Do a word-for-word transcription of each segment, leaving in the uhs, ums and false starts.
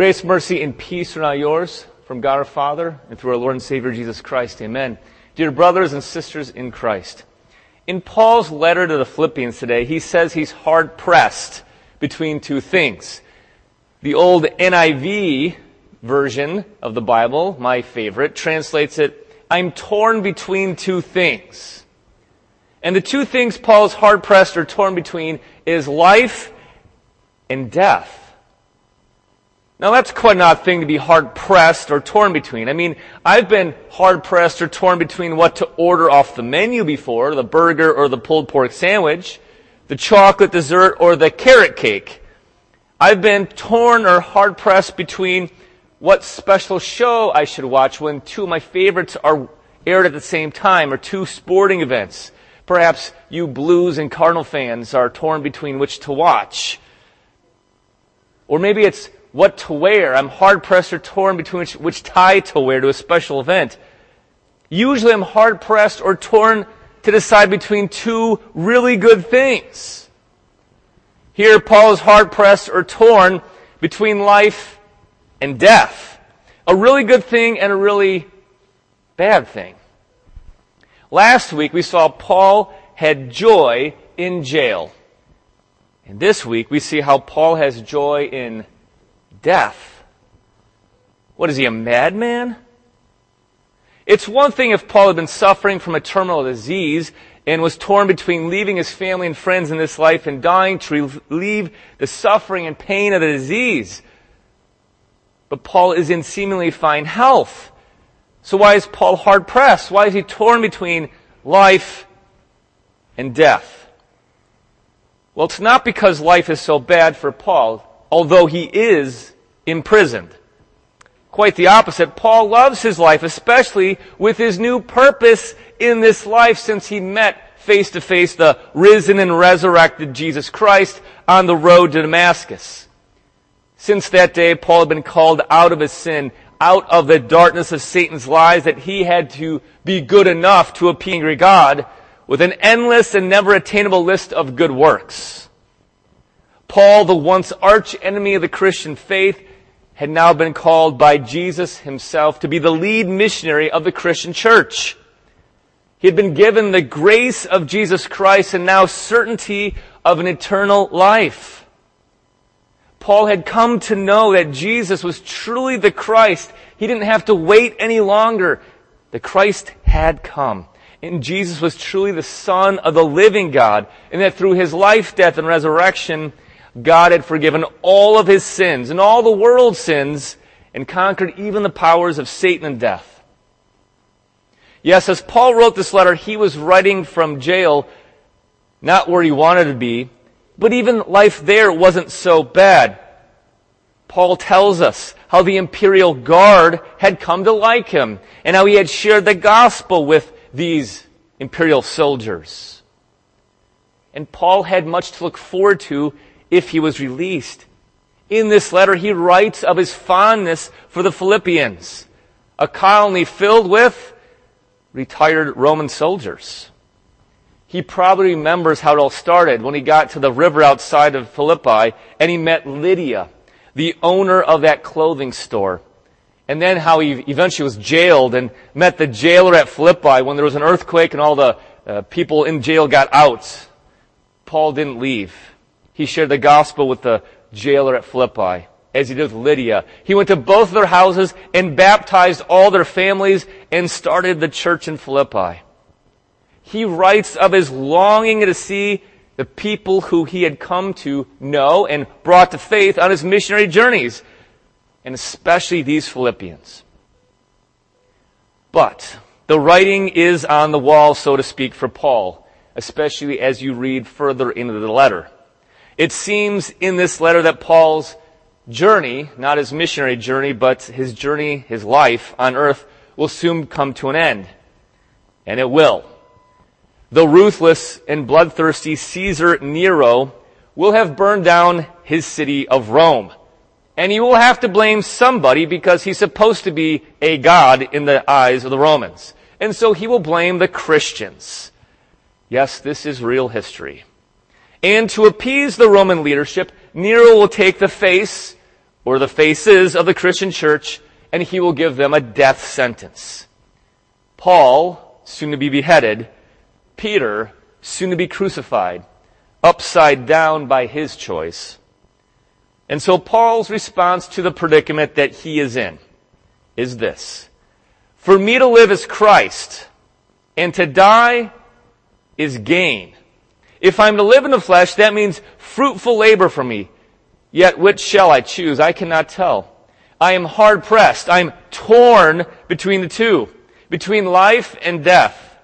Grace, mercy, and peace are now yours from God our Father and through our Lord and Savior Jesus Christ. Amen. Dear brothers and sisters in Christ, in Paul's letter to the Philippians today, he says he's hard-pressed between two things. The old N I V version of the Bible, my favorite, translates it, I'm torn between two things. And the two things Paul's hard-pressed or torn between is life and death. Now that's quite an odd thing to be hard-pressed or torn between. I mean, I've been hard-pressed or torn between what to order off the menu before, the burger or the pulled pork sandwich, the chocolate dessert or the carrot cake. I've been torn or hard-pressed between what special show I should watch when two of my favorites are aired at the same time, or two sporting events. Perhaps you Blues and Cardinal fans are torn between which to watch. Or maybe it's what to wear. I'm hard-pressed or torn between which, which tie to wear to a special event. Usually I'm hard-pressed or torn to decide between two really good things. Here Paul is hard-pressed or torn between life and death. A really good thing and a really bad thing. Last week we saw Paul had joy in jail. And this week we see how Paul has joy in death. What is he, a madman? It's one thing if Paul had been suffering from a terminal disease and was torn between leaving his family and friends in this life and dying to relieve the suffering and pain of the disease. But Paul is in seemingly fine health. So why is Paul hard-pressed? Why is he torn between life and death? Well, it's not because life is so bad for Paul, although he is imprisoned. Quite the opposite. Paul loves his life, especially with his new purpose in this life since he met face to face the risen and resurrected Jesus Christ on the road to Damascus. Since that day, Paul had been called out of his sin, out of the darkness of Satan's lies, that he had to be good enough to appease angry God with an endless and never attainable list of good works. Paul, the once arch enemy of the Christian faith, had now been called by Jesus himself to be the lead missionary of the Christian church. He had been given the grace of Jesus Christ and now certainty of an eternal life. Paul had come to know that Jesus was truly the Christ. He didn't have to wait any longer. The Christ had come. And Jesus was truly the Son of the living God. And that through his life, death, and resurrection, God had forgiven all of his sins and all the world's sins and conquered even the powers of Satan and death. Yes, as Paul wrote this letter, he was writing from jail, not where he wanted to be, but even life there wasn't so bad. Paul tells us how the imperial guard had come to like him and how he had shared the gospel with these imperial soldiers. And Paul had much to look forward to if he was released. In this letter, he writes of his fondness for the Philippians, a colony filled with retired Roman soldiers. He probably remembers how it all started when he got to the river outside of Philippi and he met Lydia, the owner of that clothing store. And then how he eventually was jailed and met the jailer at Philippi when there was an earthquake and all the uh, people in jail got out. Paul didn't leave. He shared the gospel with the jailer at Philippi, as he did with Lydia. He went to both of their houses and baptized all their families and started the church in Philippi. He writes of his longing to see the people who he had come to know and brought to faith on his missionary journeys, and especially these Philippians. But the writing is on the wall, so to speak, for Paul, especially as you read further into the letter. It seems in this letter that Paul's journey, not his missionary journey, but his journey, his life on earth, will soon come to an end. And it will. The ruthless and bloodthirsty Caesar Nero will have burned down his city of Rome. And he will have to blame somebody because he's supposed to be a god in the eyes of the Romans. And so he will blame the Christians. Yes, this is real history. And to appease the Roman leadership, Nero will take the face or the faces of the Christian church, and he will give them a death sentence. Paul, soon to be beheaded. Peter, soon to be crucified, upside down by his choice. And so Paul's response to the predicament that he is in is this: for me to live is Christ, and to die is gain. If I'm to live in the flesh, that means fruitful labor for me. Yet which shall I choose? I cannot tell. I am hard pressed. I'm torn between the two, between life and death.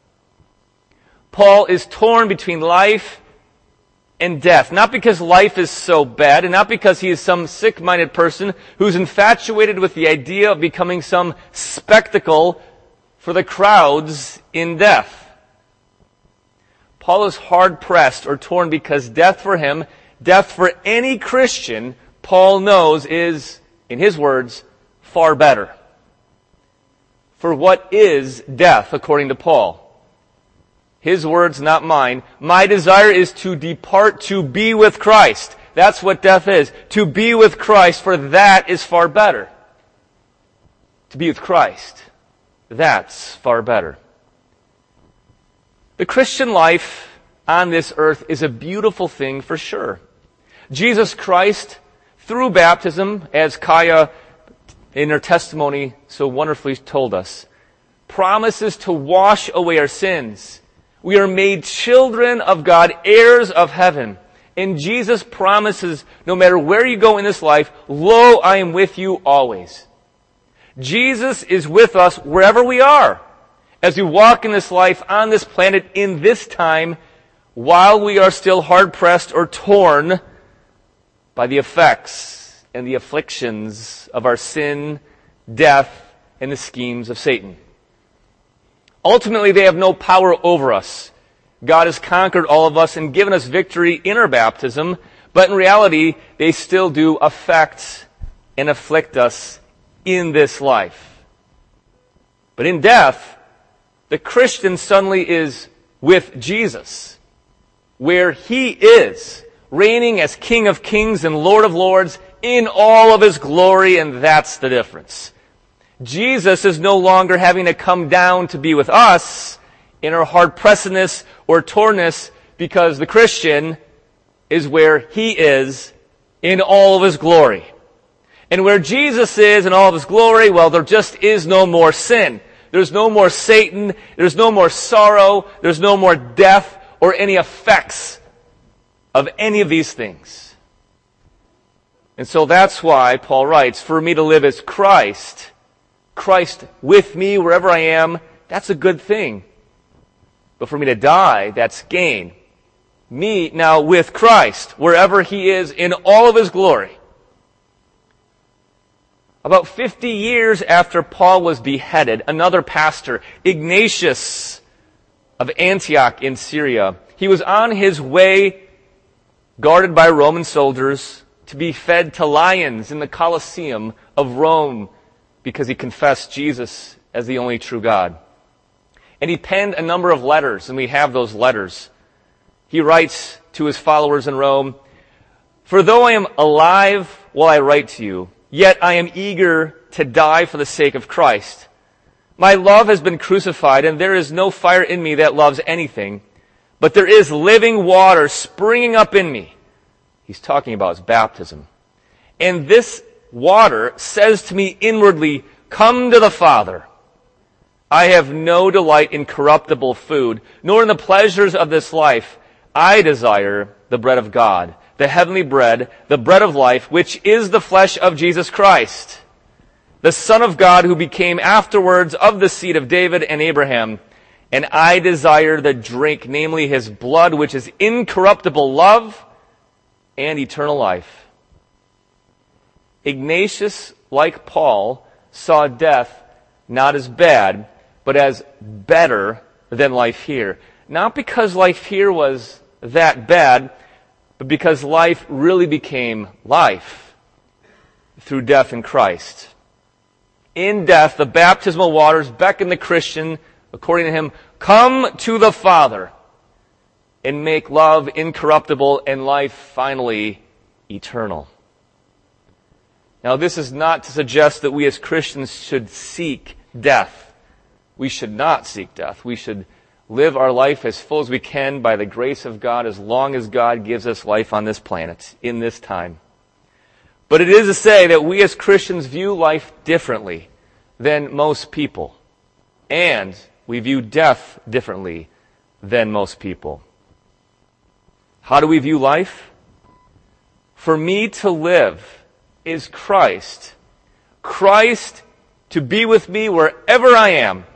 Paul is torn between life and death. Not because life is so bad, and not because he is some sick-minded person who's infatuated with the idea of becoming some spectacle for the crowds in death. Paul is hard-pressed or torn because death for him, death for any Christian, Paul knows is, in his words, far better. For what is death, according to Paul? His words, not mine. My desire is to depart to be with Christ. That's what death is. To be with Christ, for that is far better. To be with Christ, that's far better. The Christian life on this earth is a beautiful thing for sure. Jesus Christ, through baptism, as Kaya in her testimony so wonderfully told us, promises to wash away our sins. We are made children of God, heirs of heaven. And Jesus promises, no matter where you go in this life, lo, I am with you always. Jesus is with us wherever we are, as we walk in this life on this planet in this time, while we are still hard-pressed or torn by the effects and the afflictions of our sin, death, and the schemes of Satan. Ultimately, they have no power over us. God has conquered all of us and given us victory in our baptism, but in reality, they still do affect and afflict us in this life. But in death, the Christian suddenly is with Jesus, where he is, reigning as King of Kings and Lord of Lords in all of his glory, and that's the difference. Jesus is no longer having to come down to be with us in our hard-pressedness or tornness, because the Christian is where he is in all of his glory. And where Jesus is in all of his glory, well, there just is no more sin. There's no more Satan. There's no more sorrow. There's no more death or any effects of any of these things. And so that's why Paul writes, for me to live is Christ. Christ with me wherever I am, that's a good thing. But for me to die, that's gain. Me now with Christ, wherever he is in all of his glory. About fifty years after Paul was beheaded, another pastor, Ignatius of Antioch in Syria, he was on his way, guarded by Roman soldiers, to be fed to lions in the Colosseum of Rome, because he confessed Jesus as the only true God. And he penned a number of letters, and we have those letters. He writes to his followers in Rome, for though I am alive while I write to you, yet I am eager to die for the sake of Christ. My love has been crucified, and there is no fire in me that loves anything, but there is living water springing up in me. He's talking about his baptism. And this water says to me inwardly, come to the Father. I have no delight in corruptible food, nor in the pleasures of this life. I desire the bread of God, the heavenly bread, the bread of life, which is the flesh of Jesus Christ, the Son of God, who became afterwards of the seed of David and Abraham. And I desire the drink, namely his blood, which is incorruptible love and eternal life. Ignatius, like Paul, saw death not as bad, but as better than life here. Not because life here was that bad, but because life really became life through death in Christ. In death, the baptismal waters beckon the Christian, according to him, come to the Father and make love incorruptible and life finally eternal. Now, this is not to suggest that we as Christians should seek death. We should not seek death. We should live our life as full as we can by the grace of God as long as God gives us life on this planet, in this time. But it is to say that we as Christians view life differently than most people. And we view death differently than most people. How do we view life? For me to live is Christ. Christ to be with me wherever I am.